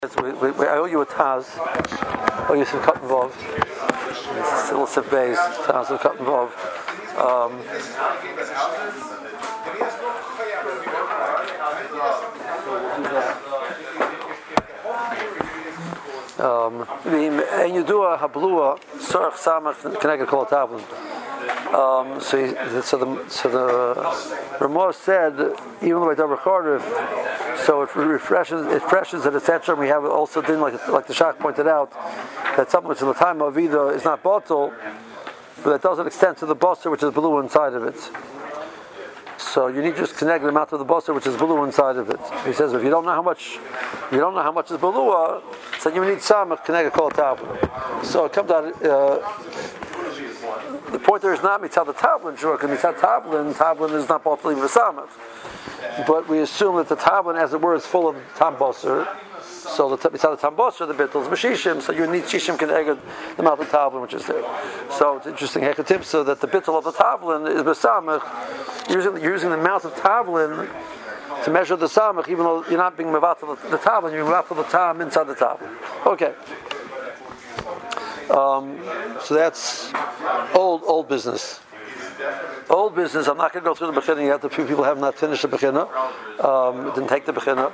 I owe you a Taz. I owe you some cut involved. It's still Sif Bays. Taz with cut involved. And you do a hablua sarach samach connected kol tavlin. So the Ramah said, even though by double chorif, so it freshens it, etc. We have also didn't like the Shach pointed out that something which in the time of Vida is not bottle, but that doesn't extend to the basar which is blue inside of it. So you need to just connect the amount of the basar which is blue inside of it. He says if you don't know how much is blue, so you need samach connect kol tavlin. So it comes out. The point there is not mitzad the tavlin, sure, because mitzad tavlin is not both leaving samach. But we assume that the tavlin, as it were, is full of tam basar. So the mitzad the tam basar, the bittul is mashishim. So you need shishim connected the amount of tavlin which is there. So it's interesting hekatipsa that the bittul of the tavlin is besamach. Using the amount of tavlin to measure the samach, even though you're not being mevatel the tavlin, you're mevatel the tam inside the tavlin. Okay. So that's old business. Old business. I'm not going to go through the bechina yet. The few people have not finished the bechina. Didn't take the bechina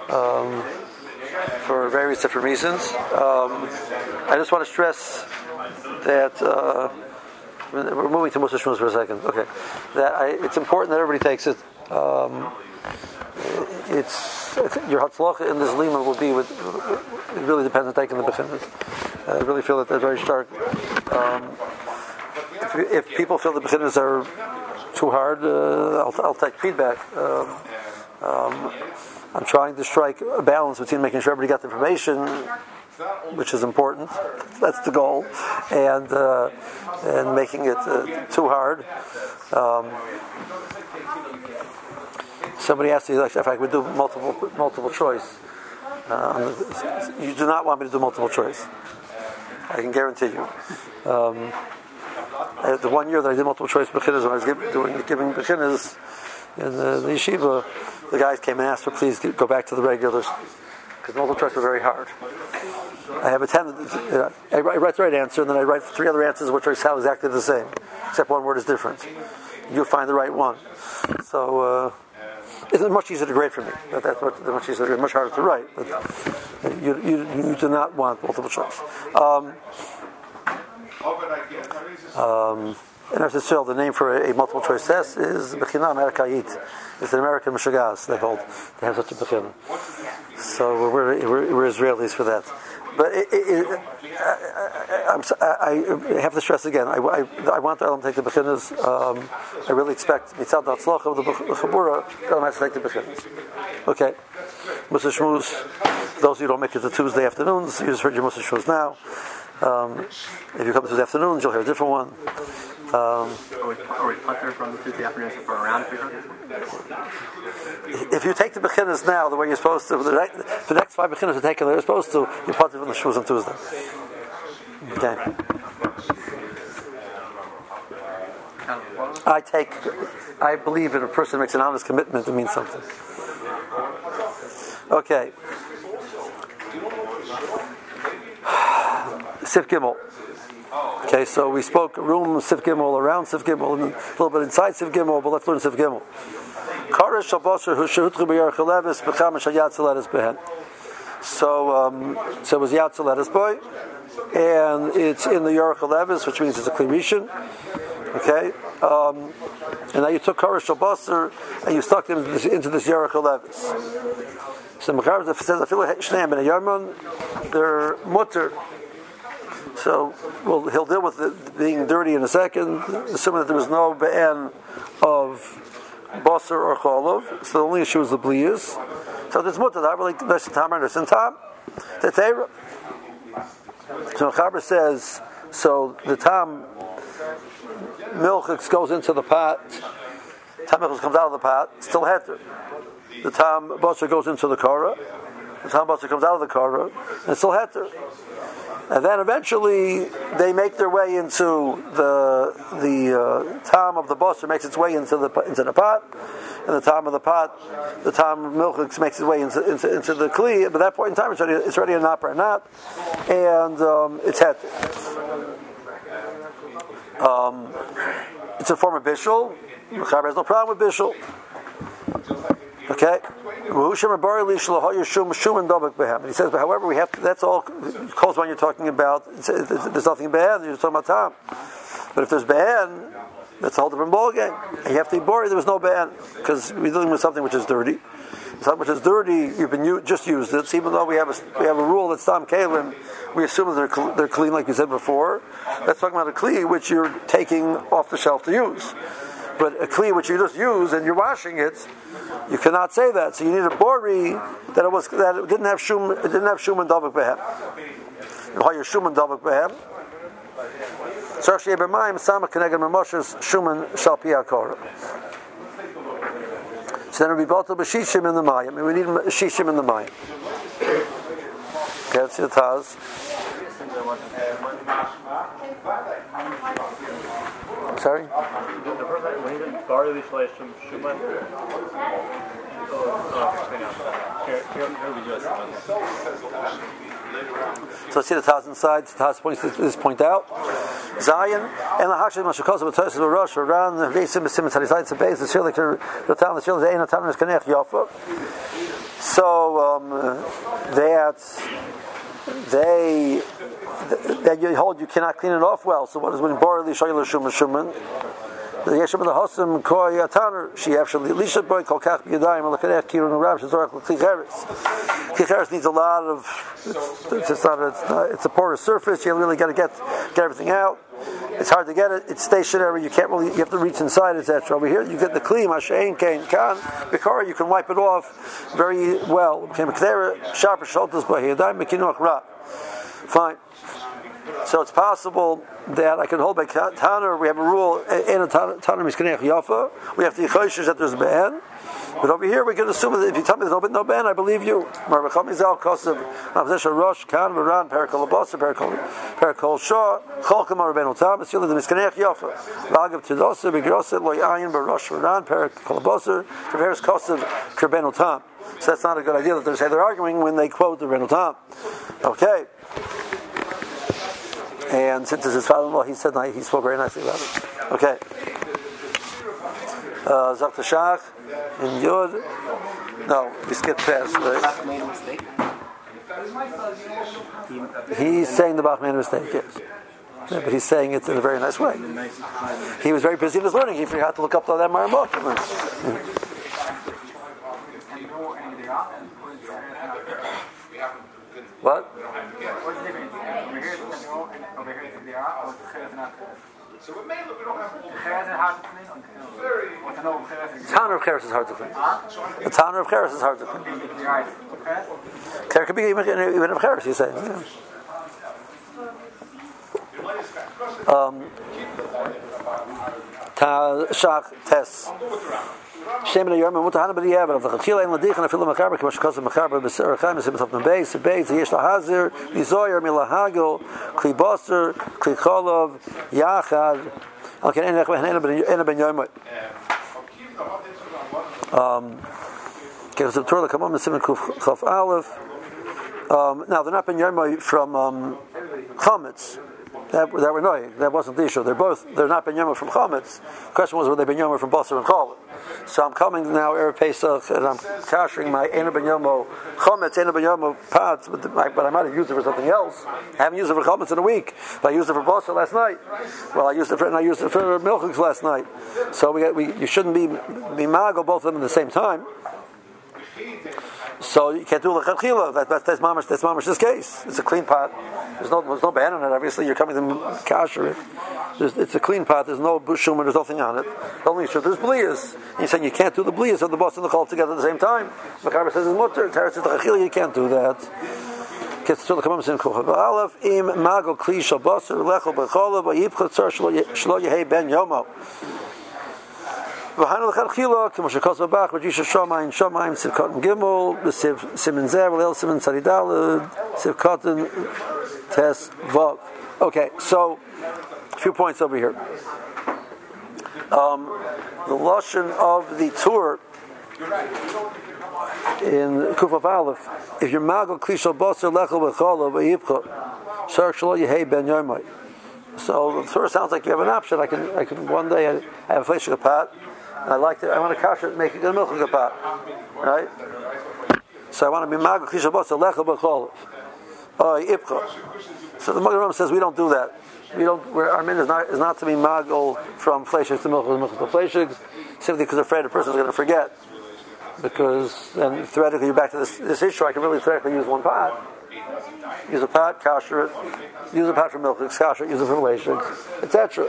for various different reasons. I just want to stress that we're moving to Musa Shmuz for a second. Okay, it's important that everybody takes it. Your hatzlacha in this lima will be with. It really depends on taking the bechinas. I really feel that they're very stark. If people feel the bechinas are too hard, I'll take feedback. I'm trying to strike a balance between making sure everybody got the information, which is important. That's the goal, and making it too hard. Somebody asked me if I could do multiple choice. You do not want me to do multiple choice. I can guarantee you. The 1 year that I did multiple choice bechinas, when I was giving bechinas in the yeshiva, the guys came and asked for please go back to the regulars because multiple choice was very hard. I have a tendency. I write the right answer, and then I write 3 other answers which sound exactly the same, except one word is different. You'll find the right one. So. It's much easier to grade for me. That's much easier, much harder to write. But you do not want multiple choice. In Eretz Yisrael, the name for a multiple choice test is Bechina Amerikayit. It's an American Meshagas. They have such a Bechina. So we're Israelis for that. But I have to stress again. I want the Elam to take the bechinas. I really expect mitzad hatzlacha of the chabura. Elam has to take the bechinas. Okay, Musa Shmuz. Those of you who don't make it to Tuesday afternoons, you just heard your Musa Shmuz now. If you come to Tuesday afternoons, you'll hear a different one. Are we putter from the Tuesday afternoons for around? If you take the bechinas now, the way you're supposed to, the next 5 bechinas are taken, they're supposed to. You putter from the shmuz on Tuesday. Okay. I believe if a person makes an honest commitment, it means something. Okay. Sif Gimel. Okay, so we spoke room Sif Gimel, around Sif Gimel, and a little bit inside Sif Gimel, but let's learn Sif Gimel. So it was Yatzeletis boy, and it's in the Yarach Levis, which means it's a Klirishin. Okay, and now you took Karash Shabasar and you stuck them into this Yarach Levis. So Mechaber says, I feel like Shneim ben Yarman, they're mutter. So he'll deal with it being dirty in a second, assuming that there was no be'en of basar or cholov. So the only issue is the bliyas. So there's mutter. I really there's tam and there's tam. Tetera. So Chaber says, so the tam milk goes into the pot. Tam milk comes out of the pot. Still heter. The tam basar goes into the kara. The tam basar comes out of the kara. And still heter. And then eventually they make their way into the tam of the basar makes its way into the pot, and the time of the pot, the time of milk makes its way into the kli. But at that point in time, it's already a napper not, and it's het. It's a form of bishul. Mechaber has no problem with bishul. Okay. And he says, but however, we have to, that's all calls when you're talking about. There's nothing bad. You're talking about time. But if there's ban, that's a whole different ballgame. And you have to be buried. There was no ban because we're dealing with something which is dirty. Something which is dirty, just used it. So even though we have a rule that's tam kalim, we assume that they're clean, like you said before. That's talking about a kli which you're taking off the shelf to use. But a kli which you just use and you're washing it, you cannot say that. So you need a bori that it didn't have shum and davak behem. How your shum and davak behem? So actually, b'mayim sama keneged memoshes shuman shal pi hakora. So then it'll be both b'shishim in the mayim. We need shishim in the mayim. Okay, that's the taz. Sorry? The person, when he did barley shleshim shuman, so see the Taz inside. The Taz points this point out. Zion and the Hashim Mashakos of Tosis of Rosh around the Vesim Simmons had his lights of base. The Shillik, the town, the Shillik, the EinAtan, is Kanech Yafa. So that you hold you cannot clean it off well. So what is when Borli Shayla Shuman? The Yeshua the Hosim Koi Ataner, she actually Lisha Boy Kolkach Yadayim, Lakanech Kirun Rab, Shazorach Klicheres. Klicheres needs a lot of, it's a porous surface, you really got to get everything out. It's hard to get it, it's stationary, you have to reach inside, etc. Over here, you get the Kli, Mashain, Kain, Kan, Bikara, you can wipe it off very well. Fine. So it's possible that I can hold by Tanner. We have a rule in Tanner Miskanech Yafa. We have to yichoshish that there's a ban. But over here we can assume that if you tell me there's no ban, I believe you. Marvacham Izal Kosev Navzesha Rosh Kan Varan Perikol Abasa Perikol Shah Cholkam Rabbeinu Tam Esila the Miskanech Yafa Ragav Tidosa Begrosa Loy Ayin Barosh Varan Perikol Abasa Traveres Kosev Rabbeinu Tam. So that's not a good idea that they're arguing when they quote the Rabbeinu Tam. Okay. And since it's his father-in-law, he spoke very nicely about it. Okay. Zakta Shach in Yud. No, we skipped past. Right? made a mistake. He's saying the Bach made a mistake, yes. Yeah, but he's saying it in a very nice way. He was very busy in his learning. He forgot to look up that Maramot. What? What's the difference? Over here it's the over here it's the or the Cheres not. So we may look, we don't have all the Cheres is hard to clean. Or to know Cheres is. The Tanner of Cheres is hard to clean. The Tanner of Cheres is hard to clean. There could be even of Cheres, he's saying. Yeah. Shach Tes. Shem in a Yom, Mutahana B'Diavad of the Chachila and Ladich and a Filam Machaber, Kamash Kosov Machaber, Beser Chaim, Sibet the Beis, Beis, Yesh Lahazir, Mizoyer, Milahagel, Kli Boser, Kli Cholov, Yachad, Alken Enech Ena Ben Yom. Okay, so the Torah come on the Simon Kuf Aleph. Now they're not Ben Yom from Chametz. That were annoying. That wasn't the issue. They're not Ben Yoma from Chametz. The question was, were they Ben Yoma from Basar and Chol? So I'm coming now, Erev Pesach, and I'm kashering my Eina Ben Yomo Chametz, Eina Ben Yomo pots, but I might have used it for something else. I haven't used it for Chametz in a week, but I used it for Basar last night. Well, I used it for Milchiks last night. So you shouldn't be mago both of them at the same time. So you can't do l'chadchila. That's mamash this case. It's a clean pot. There's no ban on it. Obviously, you're coming to kasher. It's a clean pot. There's no bushum and there's nothing on it. The only issue there's blias. You're saying you can't do the blias of the bus and the chol together at the same time. Machaber says it's mutter. Teretz says l'chadchila. You can't do that. Aleph im mago kli shal basar lechol b'cholav v'yipchot tzar shlo yehei ben yomo. V'hanu l'chadchila k'mo shekos v'bach v'jisha shomayim sivkot gimel v'siv simin zer v'leil simin tzadidalud sivkotin tes vav. Okay, so a few points over here. The lashon of the Tur in Kufaf Aleph, if you're magal klishal basar lechel b'cholav v'yipcha, shark shalo yehei ben yomai. So it sort of sounds like you have an option. I can one day I have a fleishik pot, and I want to kasher it, make it a milchik pot, right? So I want to be magal klishal basar lechel b'cholav v'yipcha. So the Magen Ram says we don't do that. Our min is not to be magal from fleishik to milchik to fleishik, simply because they're afraid the person is going to forget. Because then theoretically you're back to this issue. I can really theoretically use one pot. Use a pot, kasher it. Use a pot for milk, kasher it. Use it for relation, etc.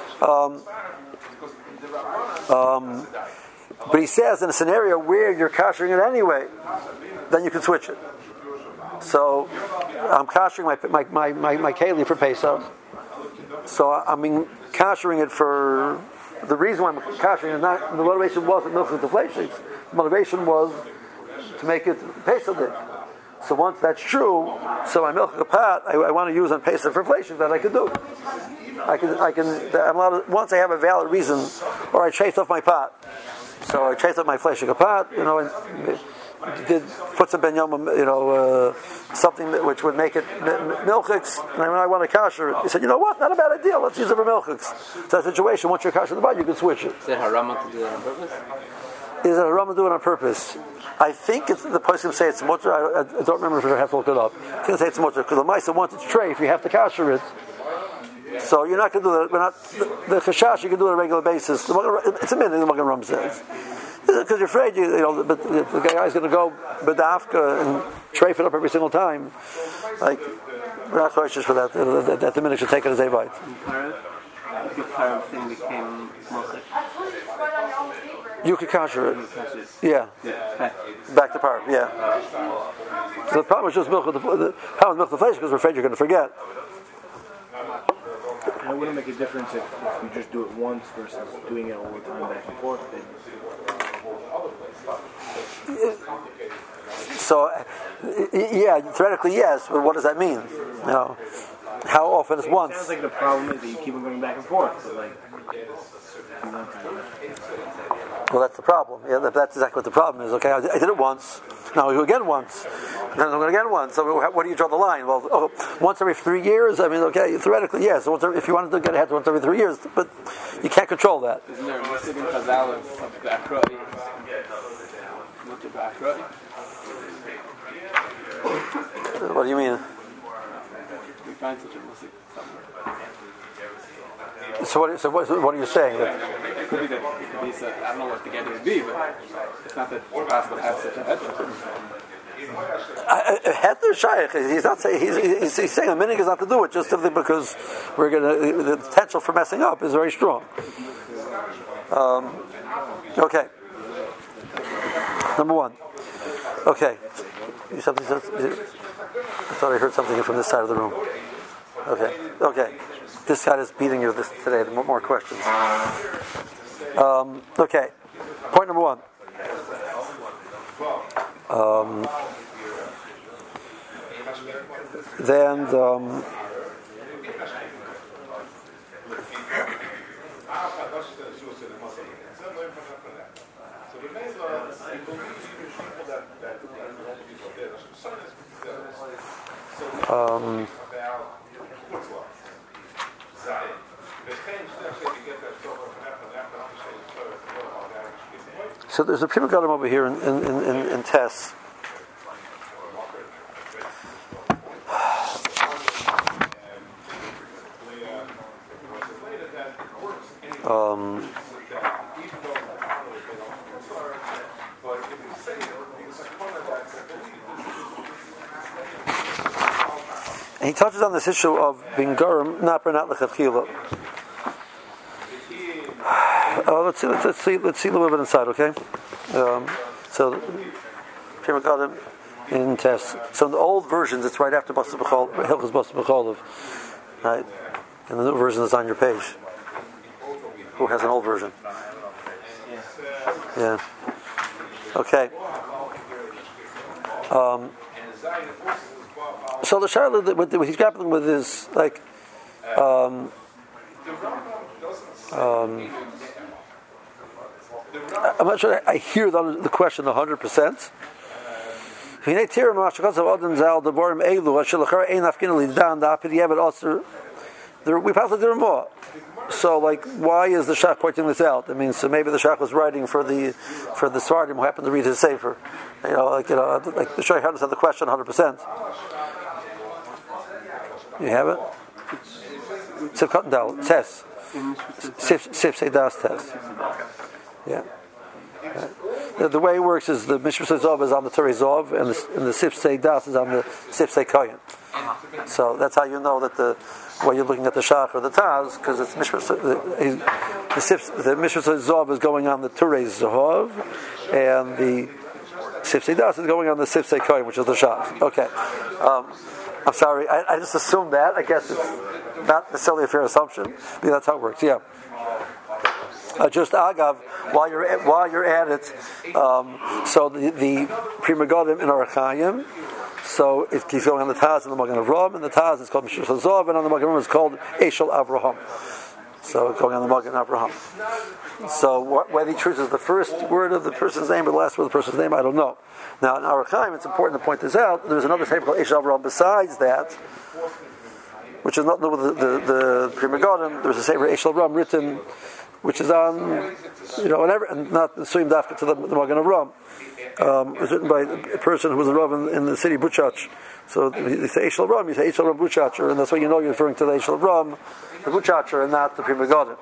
But he says in a scenario where you're kashering it anyway, then you can switch it. So I'm kashering my keli for Pesach. So I'm kashering it for the reason why I'm kashering is not the motivation wasn't milk with the fleshings. The motivation was to make it Pesach day. So once that's true, so my milk pot I want to use on Pesach for fleshings, that I can do. I'm allowed to, once I have a valid reason, or I chase off my pot. So I chase off my fleshing pot, and put some ben yom, something which would make it milchiks, and I want to kasher it. He said, you know what? Not a bad idea. Let's use it for milchiks. So that situation, once you're kasher the pot, you can switch it. Is it haram to do that on purpose? Is it haram to do it on purpose? I think the person say it's mutter. I don't remember if I have to look it up. I think say it's mutter because the ma'aser once it's treif, you have to kasher it. So you're not going to do that. We're not the chashash. You can do it on a regular basis. It's a minute. The Magen Ram says. Because you're afraid, but the guy's going to go bedafka and treif it up every single time. Like, we're not cautious for that. That the minute should take it as a bite. The part thing became mostly. You could kasher it. Yeah. Back to par. Yeah. So the problem is just milk with the problem with milk the flesh because we're afraid you're going to forget. And it wouldn't make a difference if you just do it once versus doing it all the time back and forth. So, yeah, theoretically yes, but what does that mean? How often is once? It sounds like the problem is that you keep on going back and forth. So well, that's the problem. Yeah, that's exactly what the problem is. Okay, I did it once. Now we do it again once. Then I'm going to again once. So where do you draw the line? Well, once every 3 years. I mean, okay, theoretically, yes. So if you wanted to get ahead once every 3 years, but you can't control that. Isn't there a Muslim Chazal of the Akroi? What do you mean? We find such a Muslim somewhere. So what are you saying? It could be that I don't know what the get would be, but it's not that it's possible to have such a heter. Heter shaykh. He's not saying he's saying a minhag is not to do it just simply because the potential for messing up is very strong. Okay. Number one. Okay. I thought I heard something from this side of the room. Okay. This guy is beating you today. More questions. Okay. Point number one. So there's a Prima Gadam over here in Tess. And he touches on this issue of being garum, not lechatchila. Let's see a little bit inside, okay? So, Prima Gadam in Tess. So in the old versions, it's right after Basar B'chol, Hilchos Basar B'cholav, right? And the new version is on your page. Who has an old version? Yeah. Okay. So the Charlotte, what he's grappling with is like, I'm not sure I hear the question 100%. We pass the Ramah. So, like, why is the Shach pointing this out? I mean, so maybe the Shach was writing for the Svardim who happened to read his Sefer. Like the Shach understand the question 100%. You have it? Sif Cotton Dal, Tess. Sif Seidas Tess. Yeah. The way it works is the Mishra Zov is on the Torah Zov, and the Sif Seidas is on the Sif Seikoyen. So that's how you know that while you're looking at the Shach or the Taz, because it's Mishra. The Mishra Zov is going on the Torah Zov, and the Sif Seidas is going on the Sif Seikoyen, which is the Shach. Okay. I'm sorry, I just assumed that. I guess it's not necessarily a fair assumption, but that's how it works. Yeah. Just agav, while you're at it, so the Pri Megadim in Arachayim, so it keeps going on the Taz and the Magen Avraham, and the Taz is called Mishra Zov, and on the Magen Avraham is called Eshel Avraham. So going on the Magen Avraham. So whether he chooses the first word of the person's name or the last word of the person's name, I don't know. Now in Arachayim, it's important to point this out. There's another sefer called Eshel Avraham besides that, which is not with the Pri Megadim. There's a sefer Eshel Avraham written, which is on, and not the Suyim Dafka to the Magen Avraham. It was written by a person who was a Rav in the city Buchach. So you say Eshel Avraham, you say Eshel Avraham Buchacher, and that's why you know you're referring to the Eshel Avraham, the Buchacher, and not the Pri Megadim.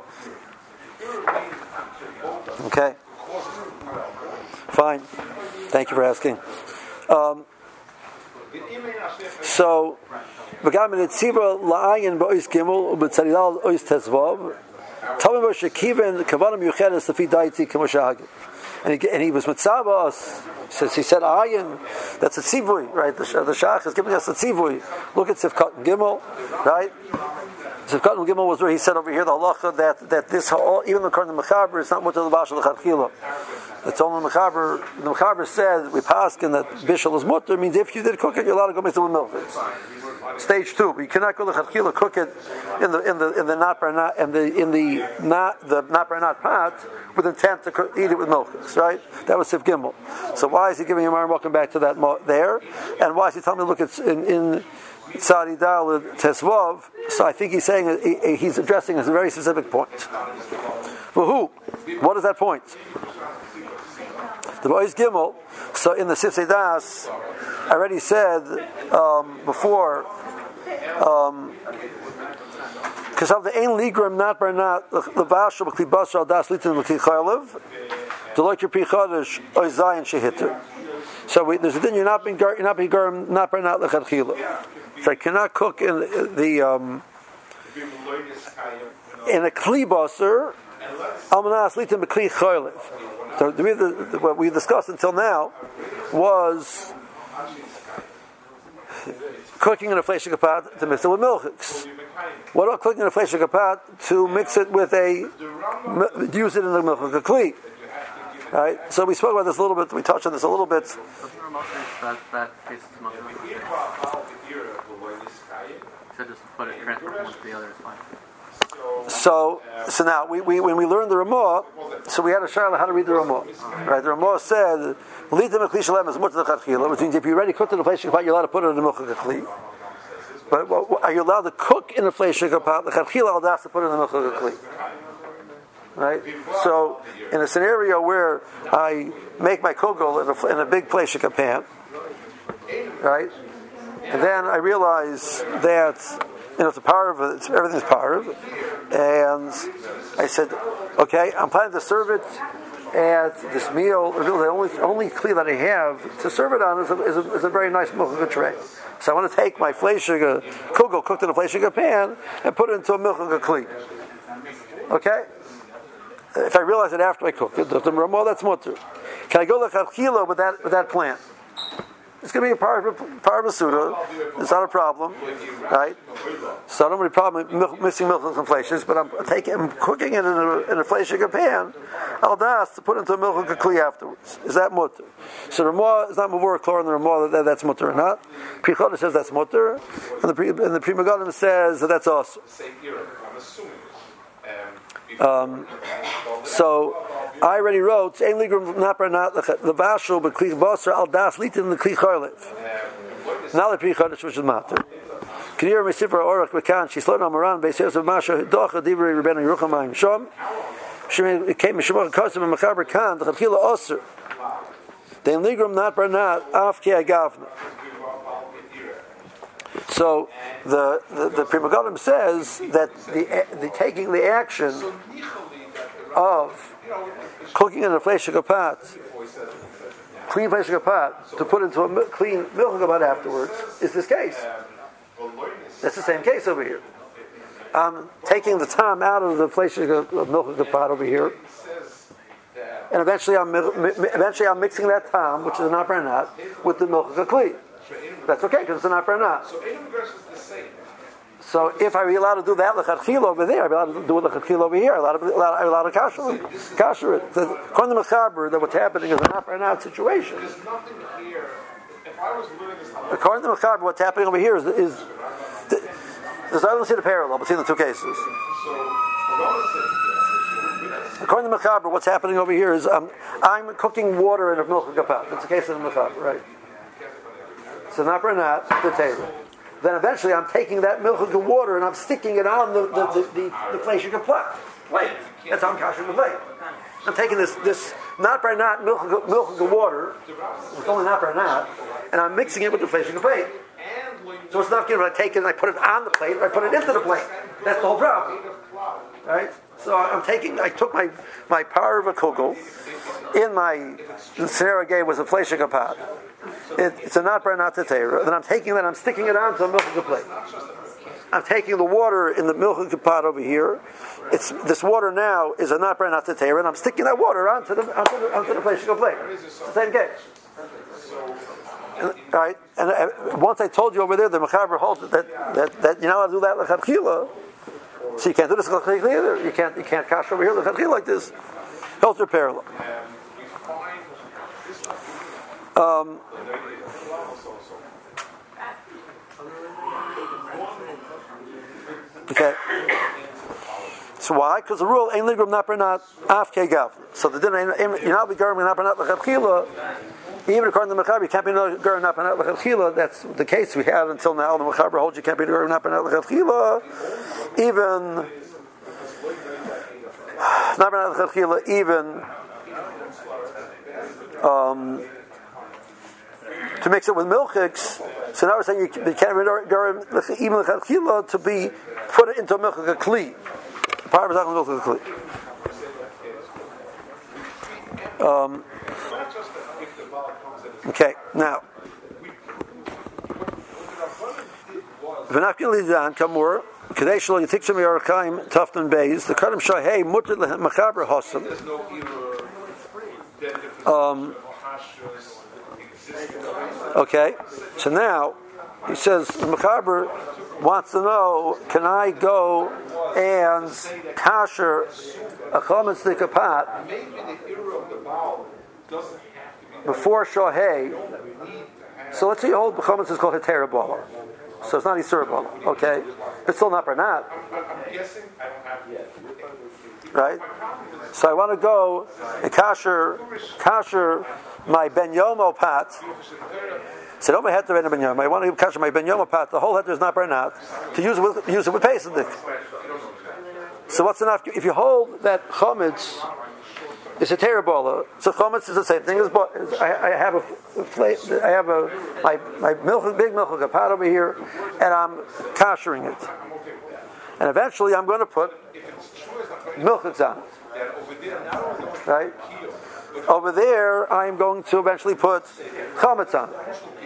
Okay. Fine. Thank you for asking. So, V'gam Netziva la'ayin ba'ois gimel u'b'tzarilal ois tezvav. Tell me about Shekiven Kavanam Yuchedes Lefi Daiti Kamoshahagim. And he was mitzvah us. He said ayin. That's a tzivui, right? The Shach is giving us a tzivui. Look at Sifkat and Gimel, right? Sifkat and Gimel was where he said over here the halacha that this even the Korban Mechaber is not much of the Bashal Lechatchila. It's only the Mechaber. The Mechaber said we paskin that Bishul is mutter means if you did cook it, you're allowed to go mix it with milk. Stage 2, but you cannot go to Lechatchila cook it in the not part pot with intent to eat it with milk. Right? That was Sif Gimel. So why is he giving him welcome back to that there? And why is he telling me look it's in Tzadi Dal Tesvav? So I think he's saying he's addressing a very specific point. For who? What is that point? The Bois Gimel. So in the Sif Seidas, I already said before. Because of the ein ligram not barnat levashel b'kli basar al das litin b'kli chaylev, deloik your pri chodesh oizayin shehitter. So there's a thing you're not being garum not barnat lechatchila. So I cannot cook in a kli basar almanas litin b'kli chaylev. So what we discussed until now was cooking in a fleshik pot to mix it with milchiks. What about cooking in a fleshik pot to mix it with use it in the milchik kli? Right. So we spoke about this a little bit. We touched on this a little bit. So just put it transfer from one to the other is fine. So now when we learned the Ramah, so we had a shayla how to read the Ramah. Right, the Ramah said, "Lead the mekli shalem as much as the chachila," which means if you already cooked in the fleshik pot, you're allowed to put it in the milchik kli. But are you allowed to cook in the fleshik pot? The chachila allowed to put it in the milchik kli. Right. So in a scenario where I make my kugel in a big fleshik pan, right, and then I realize that. It's a power of it. Everything's power of it. And I said, okay, I'm planning to serve it at this meal. The only kli that I have to serve it on is a very nice milchik tray. So I want to take my fleshig kugel cooked in a fleshig pan and put it into a milchik kli. Okay? If I realize it after I cook it, well, that's mutter. Can I go lechatchila with that plant? It's going to be a part of a suda. It's not a problem, right? So I don't have any problem mixing milk and fleishes, but I'm cooking it in a fleshig pan. I'll das to put into a milk and kli afterwards. Is that mutter? So the Ramah is not mavur klor in the Ramah that's mutter or not. Pri Chodesh says that's mutter, and the Pri Megadim says that that's awesome. So I already wrote, Ein ligrum napranat levashul b'kli basar al das litin l'kli cholev. Now the pre-chodesh which is matter. K'nir mesifra orach b'kan shislon amaran b'seis of masha docha divrei Rebbeinu Yerucham Shom. It came Mishmach Kosim and Mechaber Khan the Chachila Osir. Then ligrum napranat af ki agavna. So the Pri Megadim says that the taking the action of cooking in a fleshig pot, clean fleshig pot, to put into a clean milchig pot afterwards is this case. That's the same case over here. I'm taking the tam out of the fleshig milchig pot over here, and eventually I'm mixing that tam, which is an apranat, with the milchig kli. That's okay because it's an apranat. So if I be allowed to do that lechatchila over there, I'll be allowed to do it lechatchila over here. I'm allowed to kasher it. According to Mechaber, that what's happening is an apranat situation. According to Mechaber, what's happening over here is I don't see the parallel between the two cases. According to Mechaber, what's happening over here is I'm cooking water in a milchig pot. That's the case of the Mechaber, right? It's an apranat, the table. Then eventually I'm taking that milchig water and I'm sticking it on the fleshig plate. That's how I'm kashering the plate. I'm taking this not milchig water, it's only not and I'm mixing it with the fleshig plate. So it's not good if I take it and I put it on the plate or I put it into the plate. That's the whole problem. Right? So I took my power of a kugel, the scenario I gave was a fleshig pot. It's a not tetera. Then I'm taking that, I'm sticking it onto a milchig plate. I'm taking the water in the milchig pot over here. This water now is a not tetera, and I'm sticking that water onto the fleshig plate. It's the same case. Right? And once I told you over there, the Mechaber holds that you're not allowed to do that lechatchila. So you can't do this lechatchila either. You can't kash over here lechatchila like this. Holds are parallel. Okay. So why? Because the rule ain't ligrum napranat af kegav. So the din you're not be garim napranat lechatchila. Even according to the Mechaber, you can't be garim napranat lechatchila. That's the case we had until now. The Mechaber holds you can't be garim napranat lechatchila. Even napranat lechatchila. Even to mix it with milchiks. So now we're saying you can't be even lechatchila to be put it into a milchik kli. Parmesan milchik kli. Okay, now V'nafkin lidan kamur kadesh lo yitiksham yarakaim tufton beis the kadam shahei mutter lemechaber hosam. Okay, so now he says the Mechaber wants to know: can I go and kasher a chometz dikapat before shohei? So let's say you hold chometz is called hetera bala, so it's not isur bala. Okay, it's still not bernat, right? So I want to go and kasher my ben yomo pat. So don't have to ben yomo. I want to kasher my ben yomo pat. The whole heter is not bernat to use it with pesadik. So what's enough? If you hold that chometz is a terabala, so chometz is the same thing as I have my big milchig pot over here, and I'm kashering it, and eventually I'm going to put milchigs on it, right? Over there, I'm going to eventually put chometz on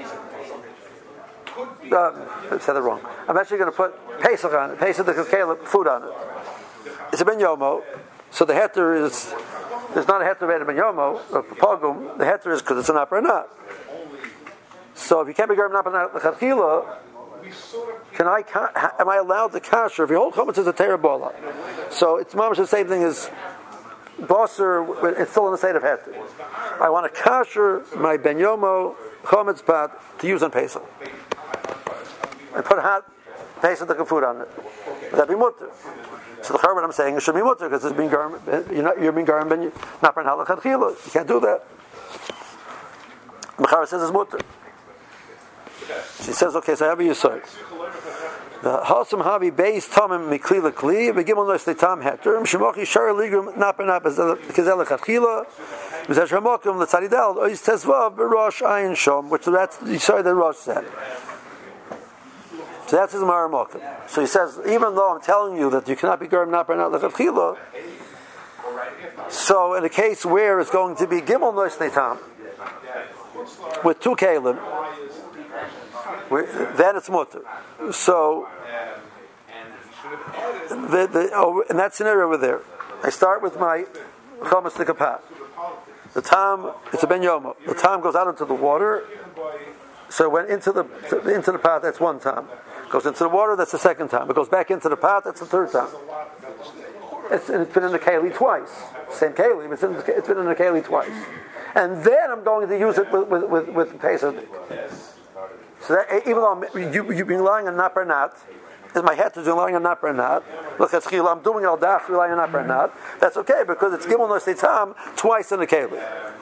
it. I said it wrong. I'm actually going to put pesach on it, pesach the kekele food on it. It's a ben yomo, so the heter is. There's not a heter ben yomo, a pogum. The heter is because it's an apranat. So if you can't be garim apranat lechatchila, am I allowed to kasher? If your whole chometz is a terabala, so it's mamash the same thing as Bosser, it's still in the state of heter. I want to kasher my ben yomo chometz pat to use on Pesach. I put hot Pesach food on it. Would that be mutter? So the what I'm saying it should be mutter because it's being garment. You're being garment, not for halachadchila. You can't do that. Mechara says it's mutter. She says, okay, so however you say. The Hasam Havi base Tamim Miklila Kli, Begimon Leslie Tam Heter, Mshimochi Shara Ligum Napanap Kazel Chachila, Mizash Ramokum, the Tzadidal, Ois Tezvav, Rosh Ayin Shom, which that's, you saw that Rosh said. So that's his Maramokim. So he says, even though I'm telling you that you cannot be Garm Napanap Chachila, so in a case where it's going to be Gimel Leslie Tam, with two Kalim, then it's mutter. So, in that scenario over there, I start with my chametz nikapat. The tam, it's a ben yomo. The tam goes out into the water. So it went into the pot. That's one tam. Goes into the water. That's the second time. It goes back into the pot. That's the third time. It's been in the keli twice. Same keli, but it's been in the keli twice. And then I'm going to use it with pesach. So that, even though you've been relying on napar nat, my head is relying on napar nat. Look at schila, I'm doing al dach relying on napar nat. That's okay because it's gimel nosei tam twice in the keli.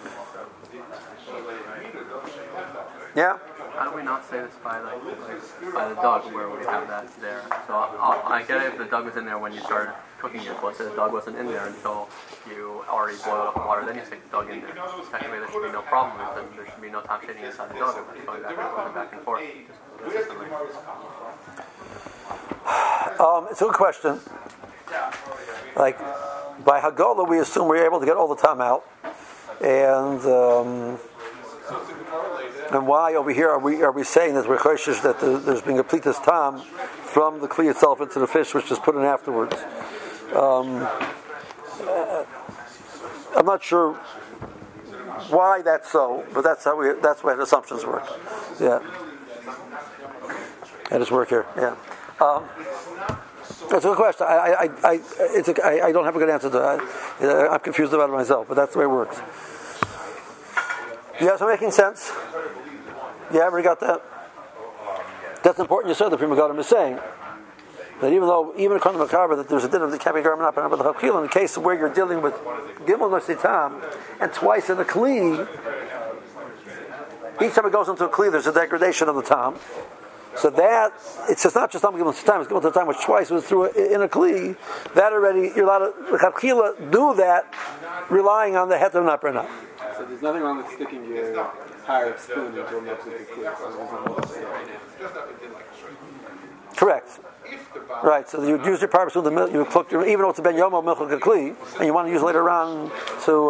Yeah. How do we not say this by the dog where we have that there? So I get it if the dog was in there when you started cooking it, but the dog wasn't in there until you already boiled up the water, then you stick the dog in there. Technically there should be no problem with them. There should be no top shading inside the dog if it's going back and forth. It's a good question. Like by Hagala we assume we're able to get all the time out. And why over here are we saying that we're choshesh that there's been complete this tam from the kli itself into the fish, which is put in afterwards? I'm not sure why that's so, but that's why the assumptions work. Yeah, that is work here. Yeah, that's a good question. I don't have a good answer to that. I'm confused about it myself, but that's the way it works. You guys are making sense? You ever got that? That's important. You said the Pri Megadim is saying that even according to Makarba that there's a din of the can't be garment up and the chachil in the case where you're dealing with gimel nosei tam and twice in the kli, each time it goes into a kli there's a degradation of the tam. So that it's just not just gimel nosei tam, it's gimel nosei tam which twice was through in a kli. That already you're allowed to the chachila do that, relying on the heter napar nat. So there's nothing wrong with sticking your higher spoon into a milk clear. Correct. Right. So you use your power spoon, the milk you cook even though it's a ben yomo milk kli, and you want to use later on to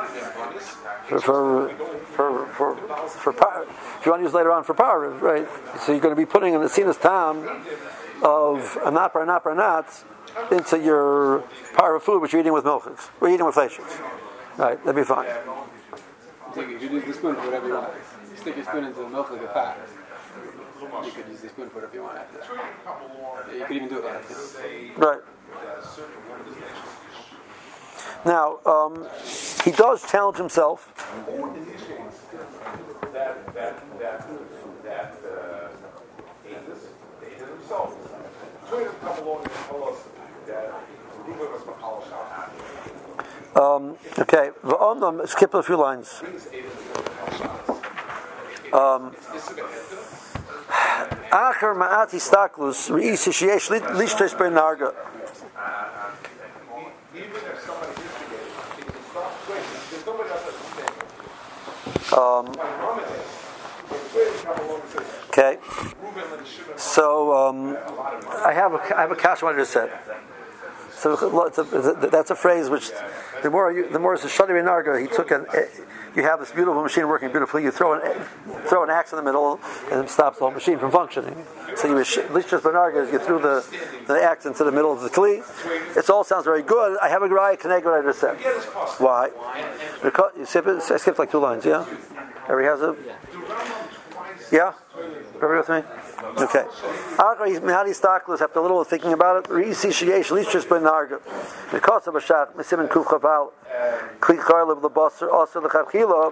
for power. If you want to use later on for power, right? So you're going to be putting in the sinus tam of a napar nat into your power of food, which you're eating with milk. We're eating with fleshings. Right. That'd be fine. You could use the spoon for whatever you want. You stick your spoon into the milk like a pot. You could use the spoon for whatever you want after that. You could even do it like this. Right. Now, he does challenge himself. Okay, skip a few lines. Acher ma'at histaklus re'isi sheyesh lishtes b'narga. Okay, so I have a kasha what I just said. So that's a phrase which the more it's a shadi narga. He took you have this beautiful machine working beautifully. You throw an axe in the middle and it stops the whole machine from functioning. So lishtas benarga, you threw the axe into the middle of the kli. It all sounds very good. I have a graya connect what I just said. Why? Because I skipped like 2 lines. Yeah, everybody has it. Yeah, everybody with me? Okay. After a little thinking about it, because of a shot, Mesimin Kuf Chaval, Kli Karlib the Basar, also the Chachila.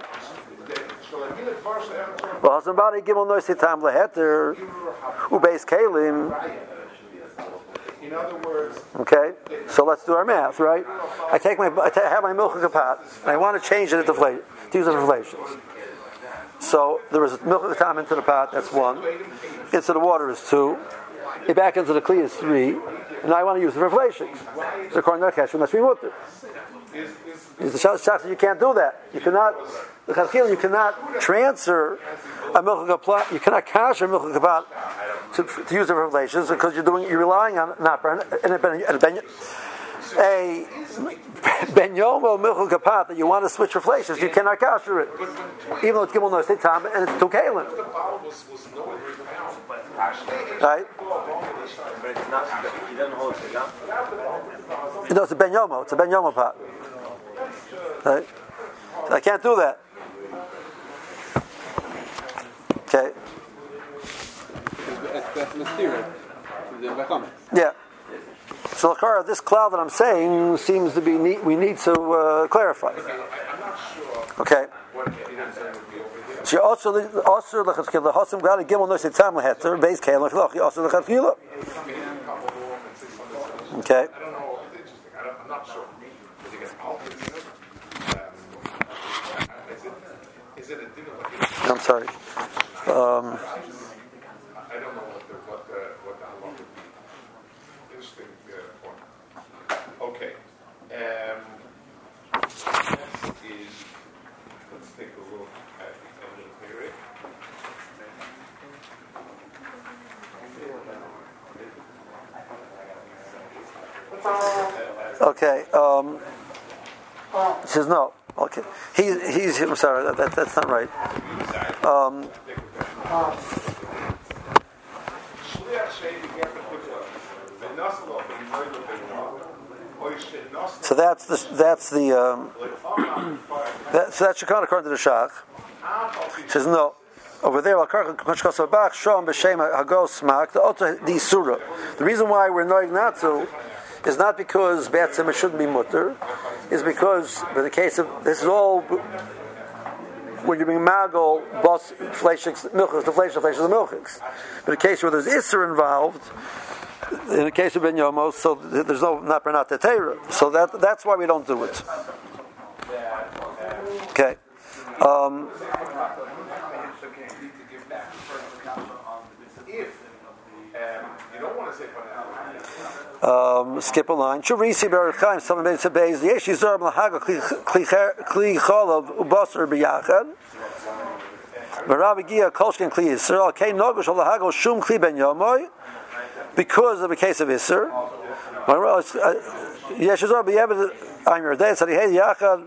Well, somebody give on noisy time leheter, who base Kalim. Okay, so let's do our math, right? I have my milchik kapat, and I want to change it to use it for flations. So there is milchik katam into the pot, that's 1. Into the water is 2. Back into the kli is 3. And now I want to use it for flations. So according to that, that's mutter. The shach, you can't do that. You cannot transfer a milchik kapat. You cannot cash a milchik kapat to use it for flations because you're relying on a ben yomo milchik kapat that you want to switch for flations. You cannot kasher it, even though it's gimel noisei tam and it's 2 kalim. Right? But it's not. He doesn't hold it together. No, it's a ben yomo. It's a ben yomo pot. Right? I can't do that. Okay. That's mysterious. Yeah. So this cloud that I'm saying seems to be we need to clarify. Okay. She also the hosim got a gimel noisei tam leheter base kalim lechiloch. Also the chachila. Okay. I'm sorry. I don't know what the halach would be. Interesting point. Okay. Let's take a look at the end of the period. Okay. He says no. Okay. He's. I'm sorry. That's not right. So that's the so that should come according to the shach. He says no. Over there, the reason why we're knowing not to is not because Be'etzim it shouldn't be mutter, is because in the case of this is all when you bring magol, bos, fleishiks, milchiks, the fleishiks, the milchiks. But in the case where there's isser involved, in the case of ben yomos, so there's no not tetera. So that's why we don't do it. Okay. Skip a line. Shurisi berachim some base base. Yesh yizor b'lahaga kli cholav ubasar b'yachad. V'Rav Gia kolshkin kli yisrael kei nogush olahaga shum kli ben yomoy because of the case of Isser. Yesh yizor b'yavad Amir Day said hey yachad.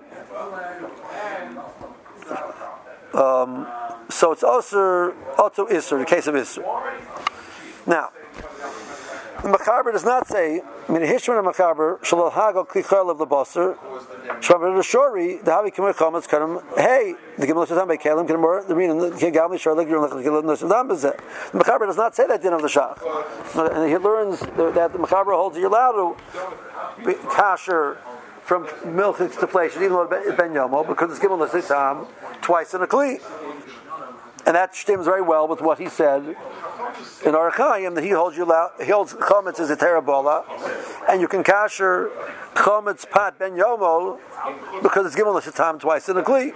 So it's also Isser, the case of Isser. Now, the Mechaber does not say, Min Hishman Mechaber, Shalal Hagel Klichal of the Bosser, Shabbat the Shori, the Havi Kimmer comments, hey, the Gimel Shatan by Kalim, Kimmer, the Rin, the Kigamli Shor, like you're the Mechaber does not say that din of the Shach. And he learns that the Mechaber holds you're allowed to be kasher from milchiks to fleishes, even though it's ben yomo, because it's Gimel Shatan twice in a Kli. And that stems very well with what he said in Arachayim, that he holds chometz as a terabola, and you can kasher chometz pat ben yomo because it's given l'shatam twice in a kli.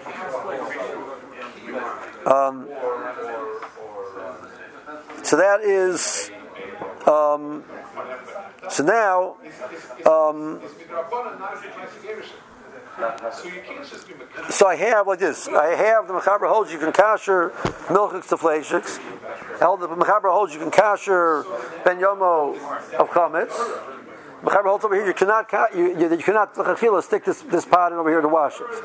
So that is. So now. So I have like this. I have the Mechaber holds you can kasher milchiks to fleishiks. The Mechaber holds you can kasher ben yomo of chametz. Mechaber holds over here you cannot stick this pot in over here to wash it.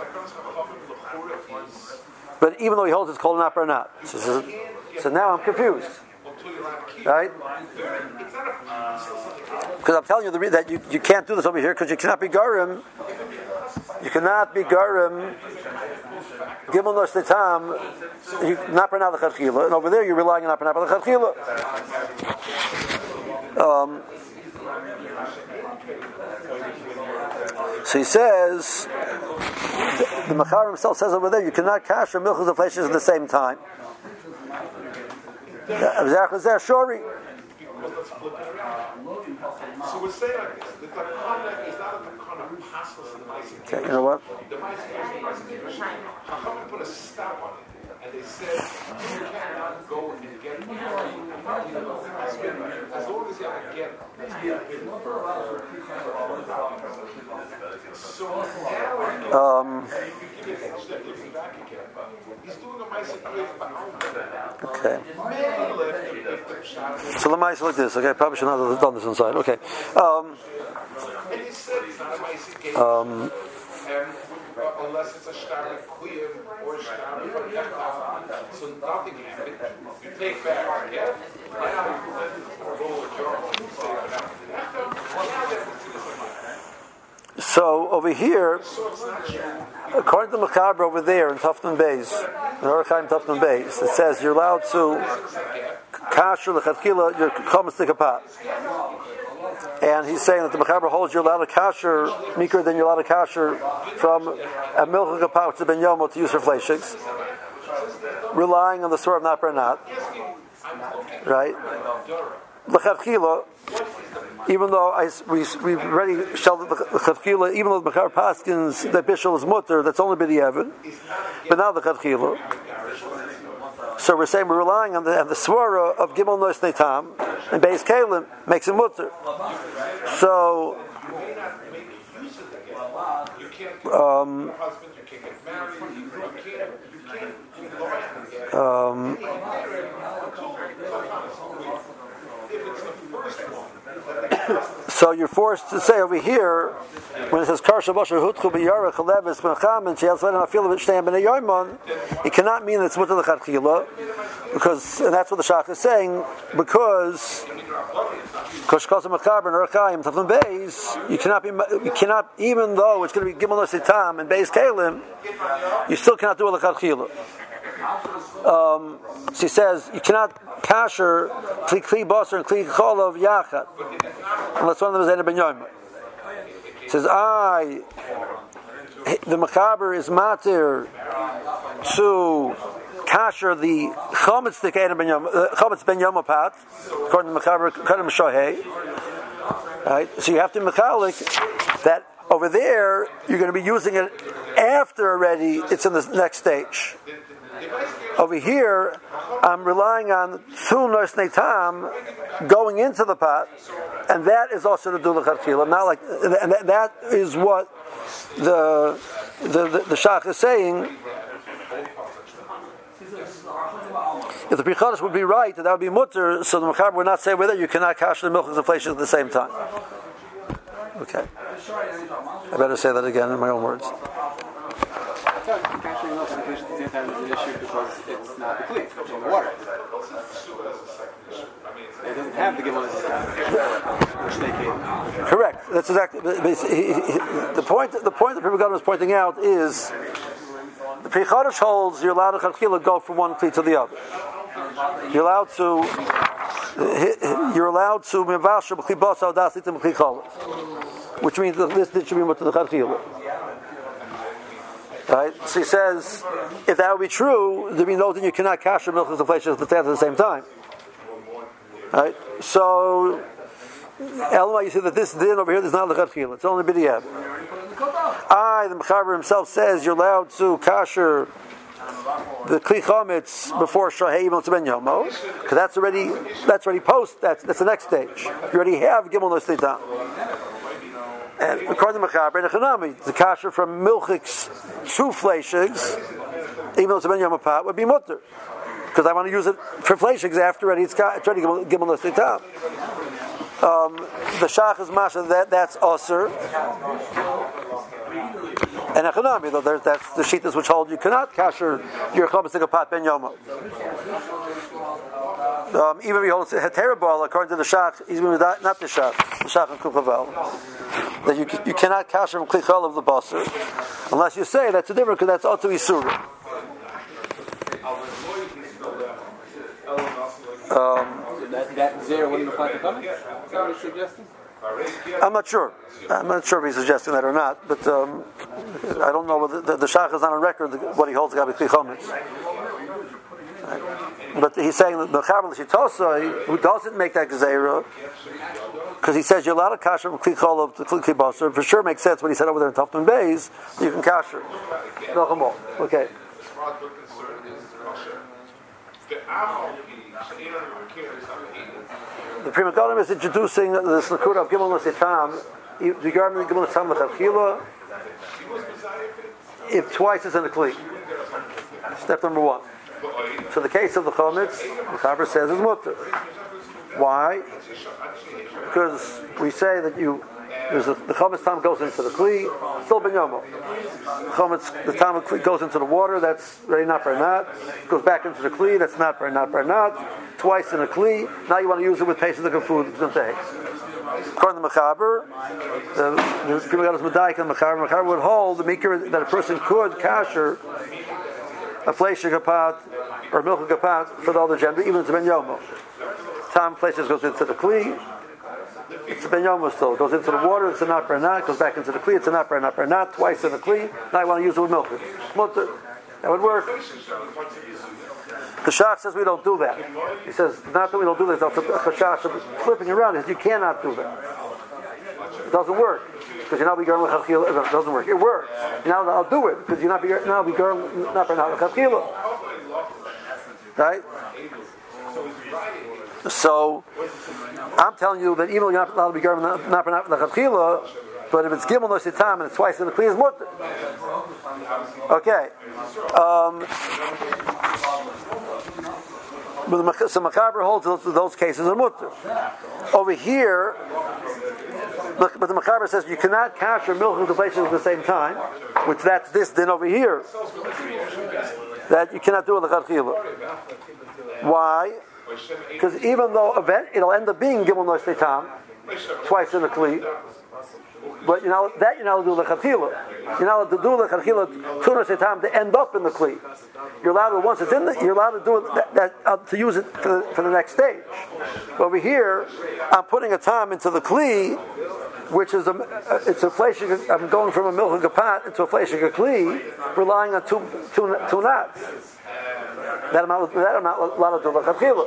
But even though he holds it's called an or not. So now I'm confused. Right? Because I'm telling you that you can't do this over here because you cannot be garim. You cannot be garim. Gimel nos letam. You not pranah l'chadchila, and over there you're relying on not pranah l'chadchila. So he says, the Machar himself says over there, you cannot kasher milchus and fleishes at the same time. let's flip it around. So we're saying like this: the takana is not a takana hostile to the Ma'aseh. Okay, you know what? The Ma'aseh Chachamim put a stop on it, and they said you cannot go and get it. As long as you have a get. So now he's doing a Ma'aseh Okay. So the mice like this. Okay, probably should not have done this inside. Okay. And he said it's not a Ma'aseh unless it's a shtar kuyim or a shtar so nothing happened. You take back, yeah? So over here, according to Machaber over there in Tufton Beis, in Orachaim Tufton Beis, it says you're allowed to kasher l'chadkila your chometz tikapat. And he's saying that the Machaber holds you're allowed to kasher mikra than you're allowed to kasher from a milch kapat which has been yomo to use for fleishiks, relying on the sword of not bernat, right? L'chadkila. Even though we already shelled the Chavkila, even though the Mechar Paskins, the Bishul is mutter, that's only b'diavad, but now the Chavkila. So we're saying we're relying on the Svara of Gimel Nois Neitam, and Beis Kalim makes it mutter. So, so you're forced to say over here, when it says Karsha Bosher Hutchu B'Yara Chalevis B'Cham and She'al Tzveden Afil V'Shteim B'Nei Yoimon, it cannot mean that it's mutter l'chadchila, because, and that's what the Shach is saying, because Koshkos Machaber and Orachaim Taflim Beis, you cannot, even though it's going to be Gimel Nosi Tam and Beis Kalim, you still cannot do it l'chadchila. So he says you cannot kasher kli basar and kli cholov yachad unless one of them is ena ben yom. He says the Machaber is matir to kasher the chometz the ena ben yom chometz ben yom pat according to Machaber kadam shohei. Right, so you have to mechalik that over there you're going to be using it after already it's in the next stage. Over here, I'm relying on two nois neitam going into the pot, and that is also the do l'chadchila. Not like, and that is what the Shach is saying. If the Prichadosh would be right, that would be mutter, so the Machaber would not say whether you cannot kash the milk and the flesh at the same time. Okay. I better say that again in my own words. Capturing milk and the fish at the same time is an issue because it's not the cleat, it's in the water. It doesn't have the gimel which they came. Correct. That's exactly the point. The point that Pri Megadim is pointing out is the Pri Chodesh holds you're allowed to chadchila go from one cleat to the other. You're allowed to mivasher b'kli basa das litim b'kli cholos, which means that this should be mutter the chadchila. Right? So he says, if that would be true, there'd be no thing you cannot kasher milk and flesh at the same time. Right? So, Elma, you see that this din over here is not l'chadchila; it's only b'diavad. The Mechaber himself says you're allowed to kasher the kli chometz before shahei even ben yomo, because that's already post. That's the next stage. You already have gimel nois neitam. And according to Mechaber and Echanami, the kasher from milchiks to fleishigs, even though it's a ben yom pot, would be mutter, because I want to use it for fleishigs after it's ready to gimel nois neitam. The Shach is masha that's osir, and Echanami though that's the shittas which hold you cannot kasher your chometz pot ben yomo. Even if you hold heterabal, according to the Shach, not the Shach and Kuchavel, that you cannot kasher from klichol of the basar, unless you say that's a different, because that's otu isura. That zero wouldn't apply to coming? Is that what he's suggesting? I'm not sure if he's suggesting that or not, but I don't know whether the Shach is not on record what he holds got to be klichometz. But he's saying that Mechaber L'Shitosai, who doesn't make that Gezerah, because he says you're allowed to kasher from Kli Cholav to Kli Basar, for sure makes sense what he said over there in Tafton Beis, you can kasher. Okay. The Pri Megadim is introducing this Nakuda of Gimel Nasitam, regarding Gimel Nasitam L'Chachila, if twice is in a Kli. Step number 1. So the case of the Chometz, the Chaber says is mutter. Why? Because we say that the Chometz time goes into the Kli, still Ben Yomo. The time of Kli goes into the water, that's ready not Bernat. Goes back into the Kli, that's not Bernat. Twice in a Kli, now you want to use it with Pesach and food. According to the Mechaber, the people got his Medaik and Mechaber would hold the Mikra that a person could kasher a fleisha kapat or milk kapat for the other gender, even if it's Ben Yomo. Time places goes into the Kli, it's Ben Yomo still. It goes into the water, it's a not Bernat, goes back into the Kli, it's a not Bernat, twice in the Kli, now I want to use it with milk. Mutter. That would work. The Shach says we don't do that. He says, not that we don't do that, the Shach flipping around, he says you cannot do that. It doesn't work. Because you're not be girl l'chachila. It doesn't work. It works. Now I'll do it because you're not be girl not l'chachila. Right? So I'm telling you that even though you're not allowed to be girl not l'chachila, but if it's gimel nositam and it's twice in the kli is mutter. Okay. So Mechaber holds those cases are mutter. Over here. But the Mechaber says you cannot kasher milk and places at the same time, which that's this din over here. That you cannot do it l'chachila. Why? Because even though it'll end up being gimel noshei tam, twice in the kli, but you're not allowed to do l'chachila. You're not allowed to do l'chachila two noshei tam to end up in the kli. You're allowed to once it's in you're allowed to do it to use it for the next stage. But over here, I'm putting a tam into the kli, which is it's a fleshing. I'm going from a milk kapat into a fleshing kli, relying on two knots. That I'm not allowed to do l'chachila.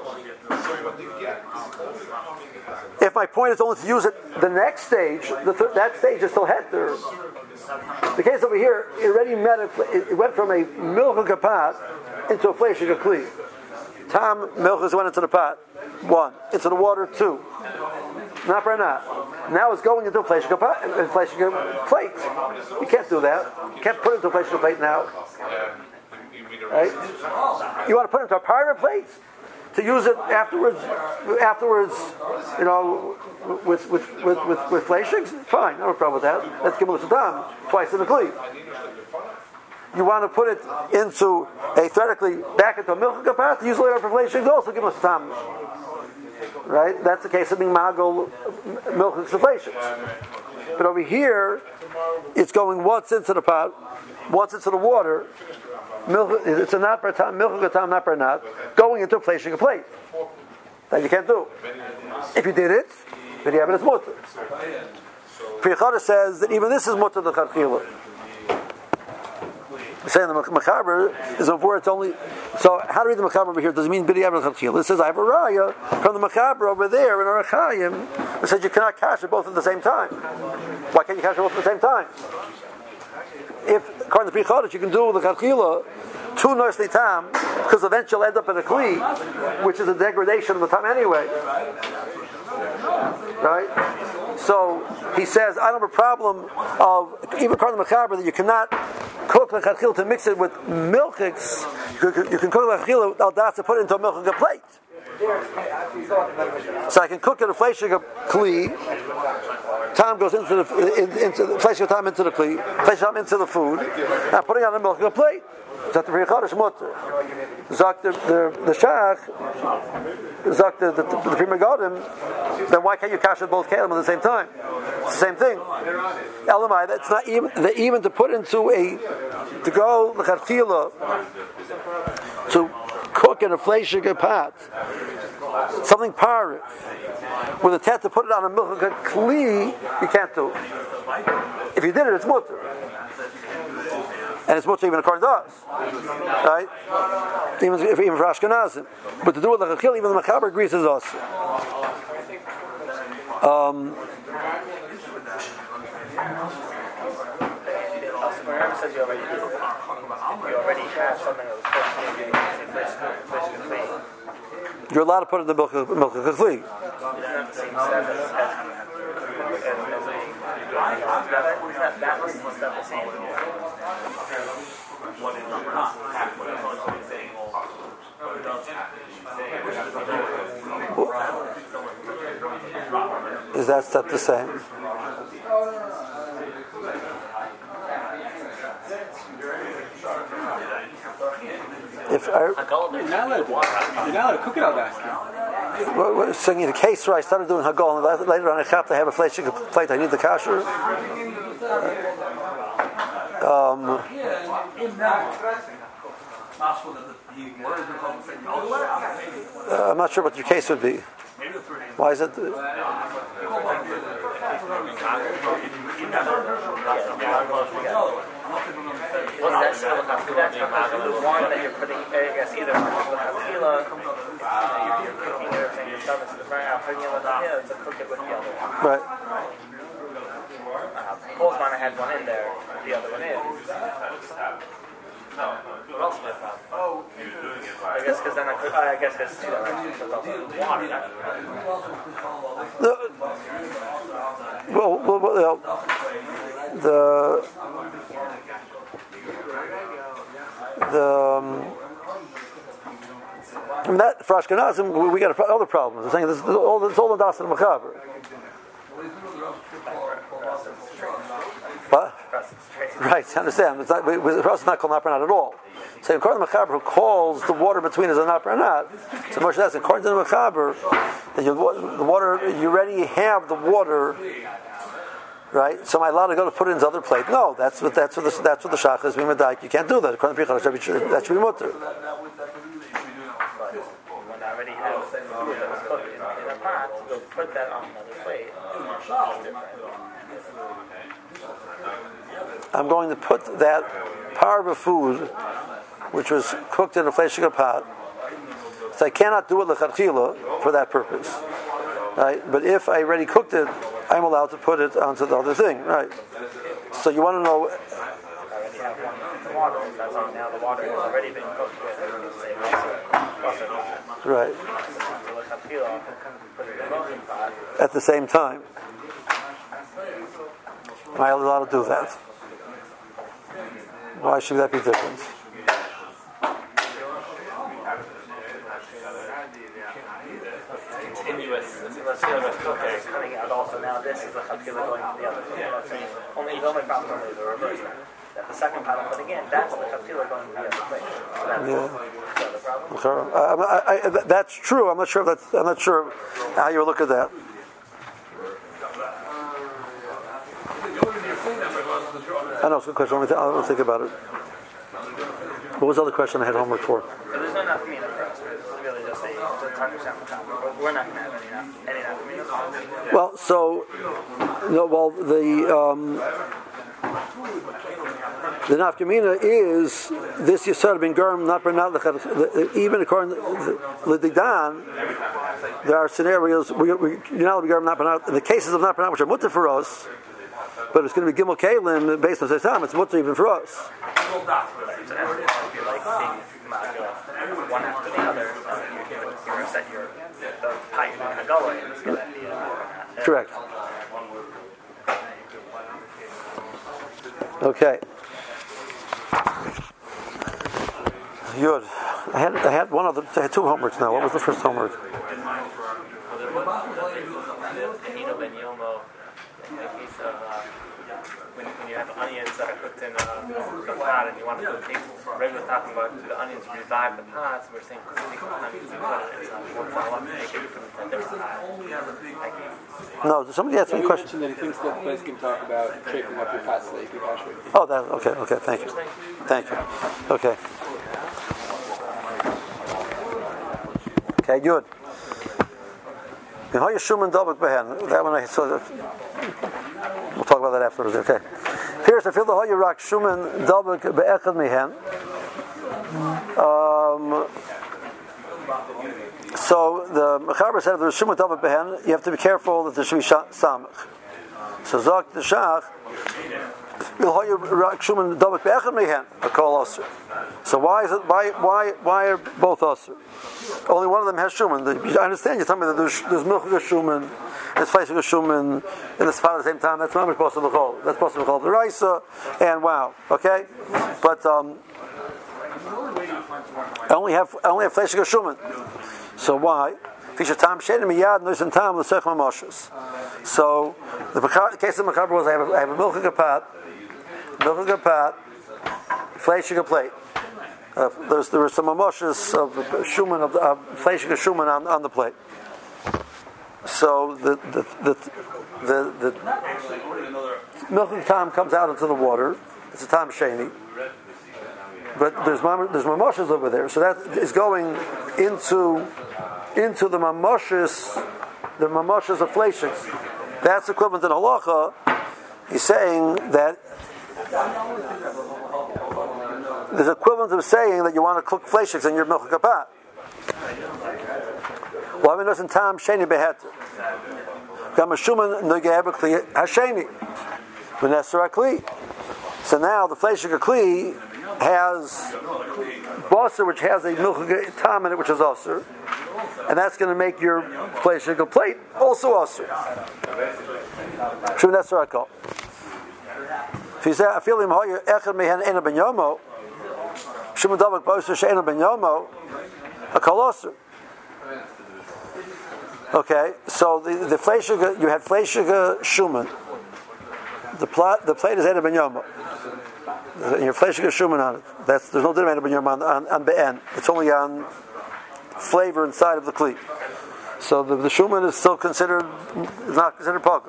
If my point is only to use it the next stage, that stage is still heter. The case over here, it already it went from a milk kapat into a fleshing kli. Tam milk went into the pot, 1. Into the water, 2. Not Bernat. Now it's going into a fleshing plate. You can't do that. You can't put it into a fleshing plate now. Right? You want to put it into a pirate plate to use it afterwards. You know, with fleshings. Fine, no problem with that. Let's give it a dam twice in the kli. You want to put it into theoretically back into a milk kapat, use it later for fleshings. Also give us a dam. Right? That's the case of being magol milk fleshings. But over here, it's going once into the pot, once into the water. Milk, it's a not per time, milk katam not per not, going into a fleshing plate. That you can't do. If you did it, then you have it as mutter. Pri Yechoda says that even this is mutter the l'chachila. Saying the Mechaber is a word it's only. So how to read the Mechaber over here? Does it mean b'diavad l'chachila? It says I have a raya from the Mechaber over there in Orach Chaim. It says you cannot kasher both at the same time. Why can't you kasher both at the same time? If according to Pri Yechoda you can do the l'chachila two noshei tam, because eventually you'll end up in a kli, which is a degradation of the time anyway. Right? So he says, I don't have a problem of, even according to Mechaber, that you cannot cook l'chachila to mix it with milchiks. You can cook l'chachila al das to put it into a milchik plate. So I can cook it a fleshing kli. Time goes into the fleshing time into the kli, fleshing time into the food. I'm putting it on a milchik plate. Zak the Pri Yechoda mutter. Zak the Shach. Zak the Pri Megadim. Then why can't you kasher both kelim at the same time? It's the same thing. Elamai, that's not even to put into to go l'chachila to cook in a fleshing pot, something parif, with a tet to put it on a milchika kli, you can't do it. If you did it, it's mutter. And it's mutter even according to us. Right? Even for Ashkenazim. But to do it like a chil, even the Mechaber agrees is us. Says you already have something that was supposed to be you're allowed to put it in the milk kli. It doesn't have the same step that must be step the same. Is that step the same? If you're not allowed to cook it out basket. So in the case where I started doing hagol, and later on I have to have a plate. I need the kasher. I'm not sure what your case would be. Why is it? That's the one that you're putting, I guess, either you're cooking everything yourself into the fire, putting it with the hill to cook it with the other one. Right. Paul's one, I had one in there, the other one in. What else would I have? I guess because then I guess there's two directions. There's also water. I mean that for Ashkenazim we got other problems. I'm saying this is all the das and Mechaber. What? Right, I understand. It's not, for us, it's not called napranat at all. So according to the Mechaber, who calls the water between as a napranat, so Moshe says, according to the Mechaber, that the water, you already have the water, right? So am I allowed to go to put it in his other plate? No, that's what the shach is. You can't do that. According to Pichon, that should be mutter. When I already have food that was cooked in a pot, you'll put that on another plate. I'm going to put that parva food, which was cooked in a fleshika pot. So I cannot do it lechatchila for that purpose, right? But if I already cooked it, I'm allowed to put it onto the other thing, right? So you want to know? I already have one water. That's on now. The water has already been cooked with, say, water. Right. At the same time, am I allowed to do that? Why should that be different? Coming out also now. This is a chatchila going to the other. Only the only problem is the reverse. That the second part I'm putting in, that's the chatchila going to the other place. So that's the problem. That's true. I'm not sure how you would look at that. I know it's a good question. I'll think about it. What was the other question I had homework for? So there's no nafkamina for us. This is really just to understand the topic. We're not going to have any nafkamina. Well, so the nafkamina is this yisod ben garm not even according to L'Didan, there are scenarios you're not be garm not in the cases of not which are mutter for us. But it's going to be Gimel Kalim based on Seisam. It's mutter even for us. One after the other, you're going to set the pipe you're going to go in. It's going to be correct. Okay. Good. I had two homeworks now. What was the first homework? When you have onions that are cooked in a pot and you want to put things, Ray was talking about the onions revive the pot, so we're saying onions and butter. It's not to make it from the No, somebody asked me a question. He mentioned that he thinks that the place can talk about shaping up your pot so that you can wash it. Oh, okay, thank you. Okay. Okay, good. That one I saw. We'll talk about that afterwards. Okay. Here's the field of Hoyerak Shuman Dabak Be'echad Mihen. So the Mechaber said if there's Shuman Dabak Behen, you have to be careful that there should be Samach. So Zok the Shach, Hoyerak Shuman Dabak Be'echad Mihen, a call Osir. So why is it? Why are both Osir? Only one of them has Shuman. I understand you're telling me that there's Milchig Shuman. It's Fleishig Shuman in the spot at the same time. That's not possible to call. That's possible to call the Raisa, and wow, okay. But I only have Fleishig Shuman. So why? So the case of Mechaber was I have a Milchig pot, Fleishig plate. There were some amoshes of Shuman of Fleishig Shuman on the plate. So the milk of the tam comes out into the water. It's a tam sheni, but there's mamoshes over there. So that is going into the mamoshes of fleishiks. That's equivalent in halacha. He's saying that there's equivalent of saying that you want to cook fleishiks in your milk kapat. Well, I mean, there's tam sheni behet. Gamashuman negeb kli hasheni. V'nesar kli. So now the fleishig kli has basar, which has a milchig tam in it, which is osir, and that's going to make your fleishig plate also osir. V'nesar kol. If you say I feel him hoyer echad mehen ena ben yomo, shuman davak b'osir she'ena ben yomo, a kol osir. Okay, so the fleishiga, you had fleishiga shuman. The plate is ena ben yoma. Your fleishiga shuman on it. There's no din of ena ben yoma on be'en. It's only on flavor inside of the kli. So the shuman is still not considered pakum.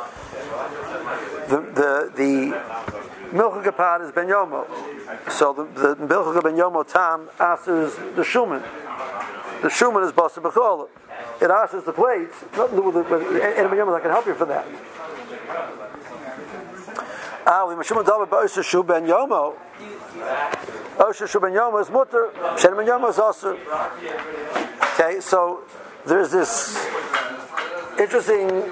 The milchig pat is ben yomo. So the milchig ben yomo tam answers the shuman. The shuman is basar b'cholah. It asks the plates. Nothing to do with it, but I can help you for that. Osher ben yomo is mutter. Shen ben yomo is osir. Okay, so there's this interesting.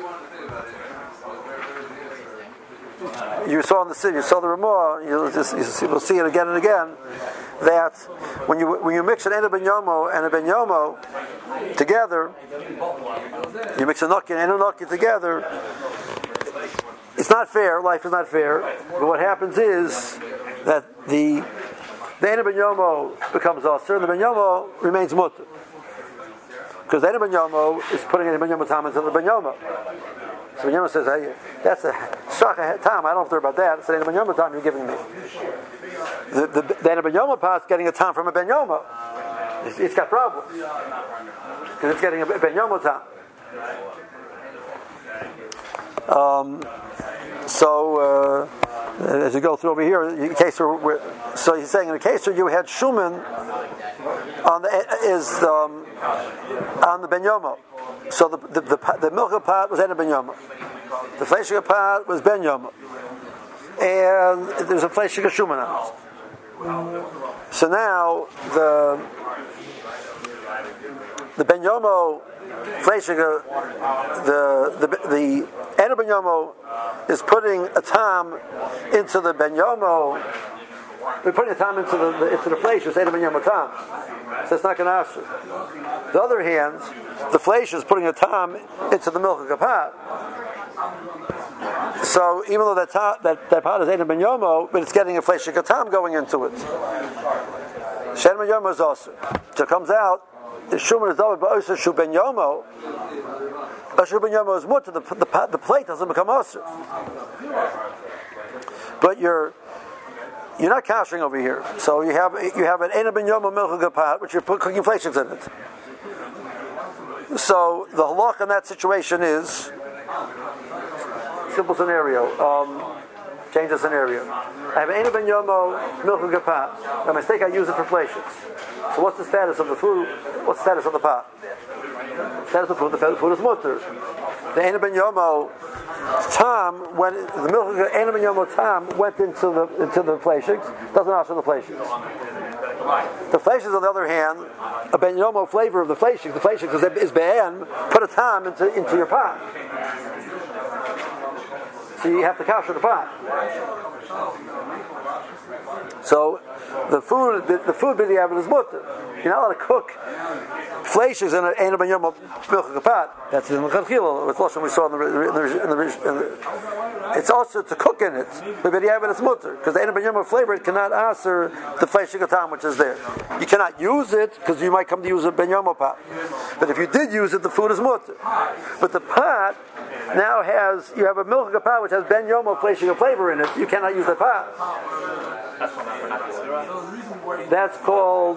You saw the Ramah. You'll see it again and again. That when you mix an Ena ben Yomo and a ben Yomo together, you mix a Naki and a Naki together, it's not fair. Life is not fair. But what happens is that the Ena ben Yomo becomes Aser and the ben Yomo remains Mutter. Because the Ena ben Yomo is putting Ena ben Yomo Tam into the ben Yomo. So ben Yomo says, hey, that's a Shach Tam, I don't have to worry about that. It's an Ena ben Yomo Tam you're giving me. The Ena ben Yoma pot's getting a tam from a ben Yoma. It's got problems because it's getting a ben Yoma tam. As you go through over here, so he's saying in the case where you had shuman on the ben Yoma. So the milk pot was Ena ben Yoma. The fleishig pot was ben Yoma. And there's a fleishig shuman on it. So now the ben yomo fleishig, the Ena ben yomo is putting a tam into the ben yomo. We're putting a tam into the fleish. It's Ena ben yomo tam. So it's not going to ask. The other hand, the fleish is putting a tam into the milk of kapat. So even though that pot is Ena ben yomo, but it's getting a fleishig tam going into it. Shen ben yomo is also. So it comes out. The shuman is double, but also shu ben yomo. Shu ben yomo is mutter. The plate doesn't become osir. But you're not kashing over here. So you have an Ena ben yomo milchig pot, which you're cooking fleishigs in it. So the halach in that situation is. Simple scenario. Change the scenario. I have an Ena ben yomo milchig pot. By mistake, I use it for fleishigs. So what's the status of the food? What's the status of the pot? That is the food. The food is mutter. The Eina Ben Yomo tam, when the milk of Eina Ben Yomo tam went into the fleishiks, doesn't answer the fleishiks. The fleishiks, on the other hand, a Ben Yomo flavor of the fleishiks. The fleishiks is be'en. Put a tam into your pot. So you have to kasher the pot. So the food b'diavad is mutter. You're not allowed to cook fleishiks in an Eina Ben Yomo milk pot. That's in the Chachil. It's also we saw in the it's also to cook in it. But b'diavad is mutter because the Eina Ben Yomo flavor it cannot answer the fleishik tam which is there. You cannot use it because you might come to use a Ben Yomo pot. But if you did use it, the food is mutter. But the pot now you have a milk pot which has Ben Yomo fleishik flavor in it. You cannot use the pot. That's called.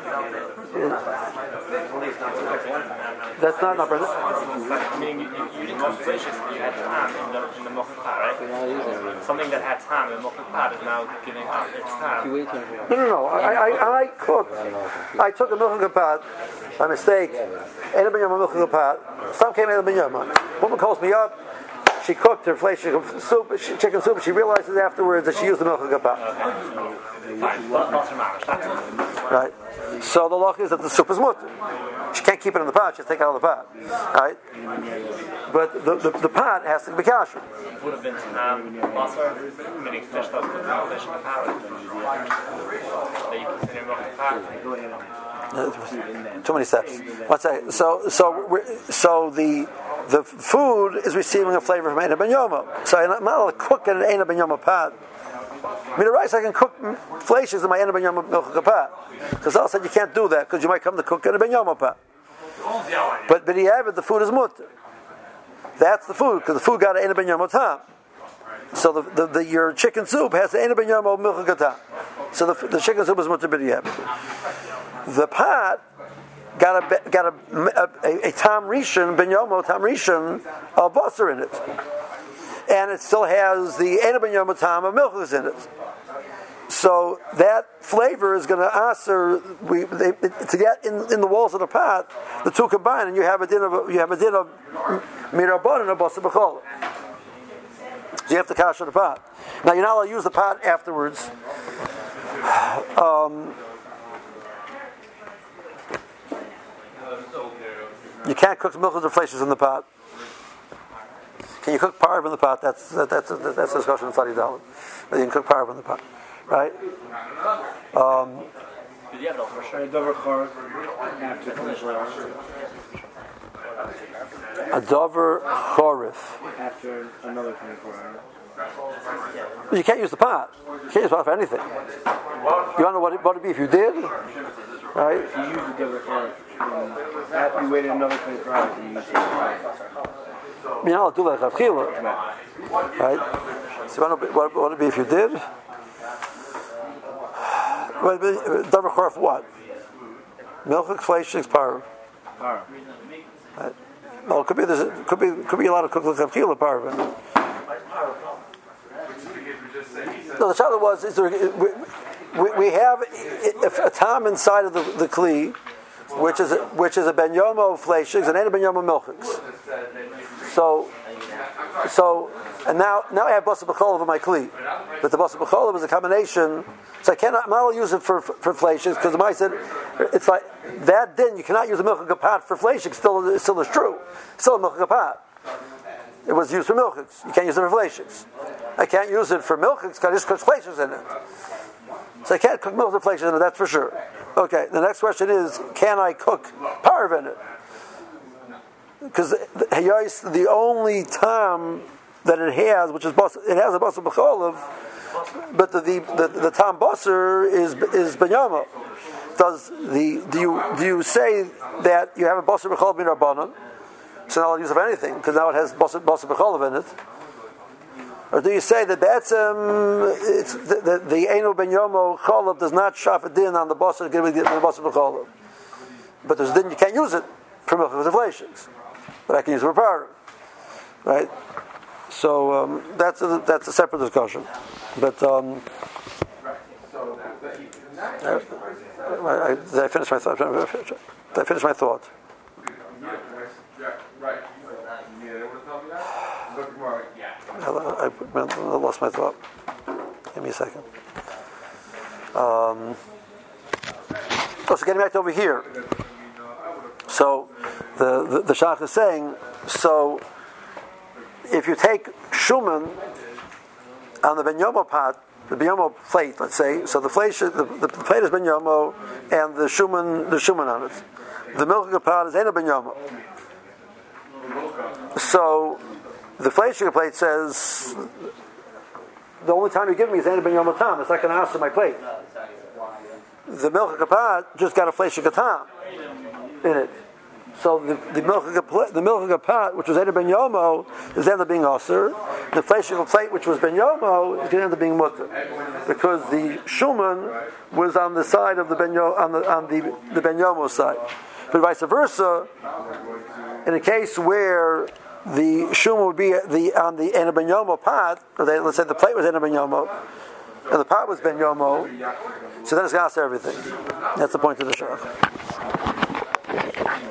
That's not Brendan. Meaning you didn't cook fleishiks, you had tam in the mocha pot, right? Something that had tam in the mocha pot is now giving up its tam. No. I cooked. I took a milk pot by mistake. Eina Ben Yomo milk pot. Some came Eina Ben Yomo. Woman calls me up. She cooked her fleishik soup, chicken soup. She realizes afterwards that she used the milk pot. Right. So the loch is that the soup is mutter. She can't keep it in the pot. She has to take it out of the pot. Right. But the pot has to be kasher. Would have been basar, meaning fish that was cooked in the fish in the pot. That you consider milk pot. Too many steps. One second. So the food is receiving a flavor from Eina Ben Yomo. So I'm not allowed to cook in an Eina Ben Yomo pot. I mean, the rice I can cook fleishiks in my Eina Ben Yomo milk pot. Because I said you can't do that because you might come to cook in a Ben Yomo pot. But b'diavad the food is mutter. That's the food because the food got an Eina Ben Yomo tam. So your chicken soup has an Eina Ben Yomo milk tam. So the chicken soup is mutter b'diavad. The pot got a tam rishon Ben Yomo tam rishon of basar in it, and it still has the Eina Ben Yomo tam of milk in it. So that flavor is going to answer to get in the walls of the pot. The two combine, and you have a din of mirabon and a basar b'chol. So you have to kasher the pot. Now you're not allowed to use the pot afterwards. You can't cook milk or fleishiks in the pot. Can you cook parv in the pot? That's a discussion in Tzadi Dalet. You can cook parv in the pot, right? A dover chorif. After another 24 hours. You can't use the pot. You can't use the pot for anything. You don't know what it'd be if you did, right? If you use the dover chorif, after you waited another 24 hours, and you use the You're not allowed to do that chachila, right? So what would it be if you did? Dover chorif what? Milk, fleishiks, parv. Right? No, it could be a lot of cooked chachila parv. No, the shadow was we have a tam inside of the kli, which is a ben yomo fleishiks and a ben yomo milchiks. So and now I have basar b'chol over my kli, but the basar b'chol is a combination. So I'm not allowed to use it for fleishiks because the Mai said it's like that. Then you cannot use a milk kapat for fleishiks. Still is true. Still a milk kapat. It was used for milchiks. You can't use it for fleishiks. I can't use it for milchiks because I just cook fleishiks in it. So I can't cook milk and fleishiks in it. That's for sure. Okay. The next question is, can I cook parv in it? Because the only time that it has, which is it has a basar b'cholav, but the tam basar is benyama. Do you say that you have a basar b'cholav min rabbanon? So now I'll use of anything because now it has basar b'cholav in it. Or do you say that it's the Eino ben Yomo cholav does not shaf a din on the basar given the basar b'cholav, but there's a din you can't use it for milk with fleishiks, but I can use it for parv, right? So that's a separate discussion, but did I finish my thought? Did I finish my thought? I lost my thought. Give me a second. So getting back to over here. So the Shach is saying, so if you take Shuman on the Ben Yomo pot, the Ben Yomo plate, let's say, so the plate is Ben Yomo and the Shuman on it. The milk pot is Ena Ben Yomo. So the Fleishiger plate says the only time you give me is Ena Ben Yomo Tam. It's not going to answer my plate. The milk pot just got a Fleishiger Tam in it. So the milk pot, which was Ena Ben Yomo, is ended up being Aser. The Fleishiger plate, which was Ben Yomo, is going to end up being Mutter, because the Shuman was on the side of the Ben Yomo, on the Ben Yomo side. But vice versa, in a case where the Shuman would be on the Ena Ben Yomo pot, or let's say the plate was Ena Ben Yomo, and the pot was Ben Yomo, so then it's going to answer everything. That's the point of the Shach.